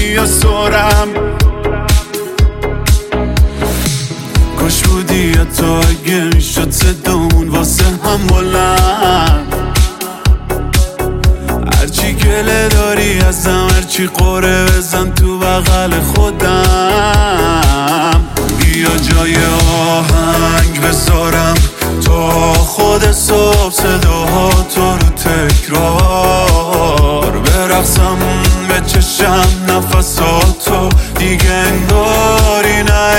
بیا سرم. کاش بودی یا تو اگه میشد صدامون واسه هم بلند. هرچی گله داری ازم، هرچی قره بزن تو بغل خودم. بیا جای آهنگ بذارم تا خود صبح صداها تو